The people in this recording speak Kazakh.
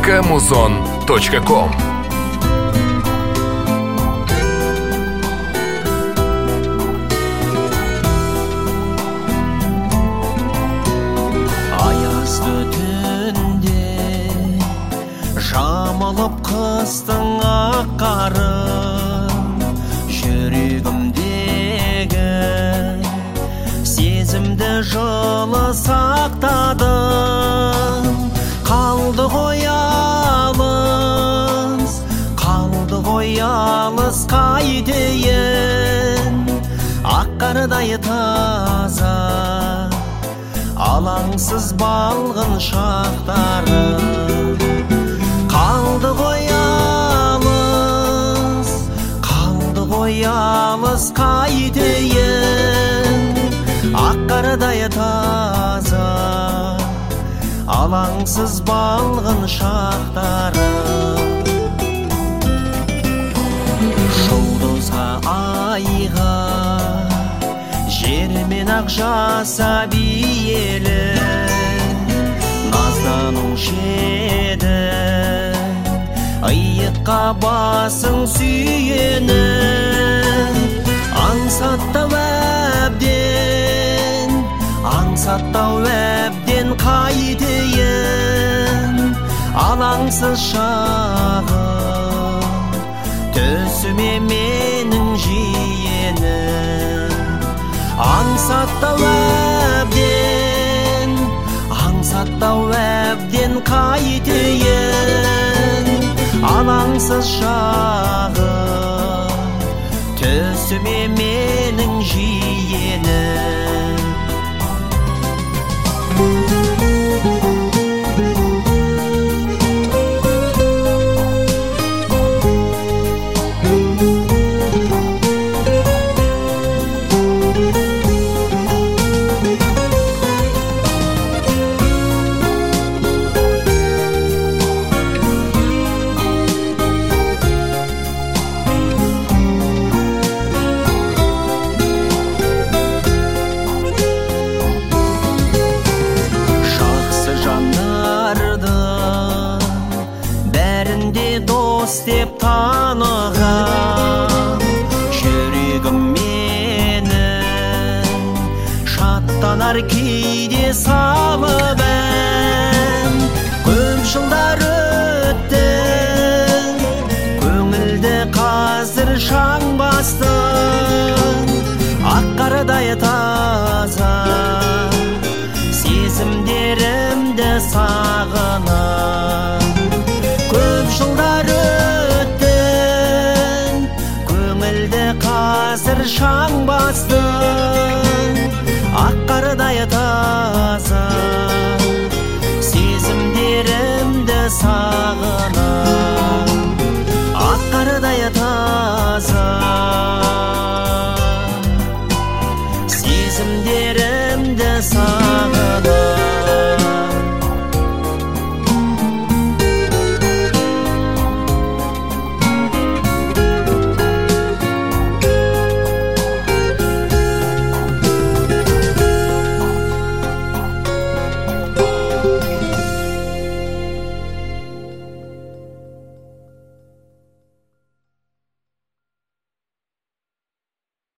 mk-muzon.com. Аязды түнде жамылып қыстың ақ қарын, жүрегімдегі сезімді жылы сақтадым. Қалды ғой алыс қайтейін, ақ қардай таза алаңсыз балғын шақтарым. Қалды ғой алыс қайтейін, ақ қардай таза алаңсыз балғын шақтарым. Жұлдызға, айға, жермен ақ жасап иелі, назданушы едің, иыққа басың сүйеніп. Аңсаттау әбден қайтейін, алаңсыз шағым түсіме менің жиенім. Аңсаттау әбден қайтейін, алаңсыз шағым түсіме менің жиенім. Дос деп таныған жүрегім менің шаттанар кейде салып ән. Көп жылдар өтті, көңілді қазір шаң бастың, ақ қардай таза сезімдерімді сағынып. Көп жылдар өтті, көңілді қазір шаң басты,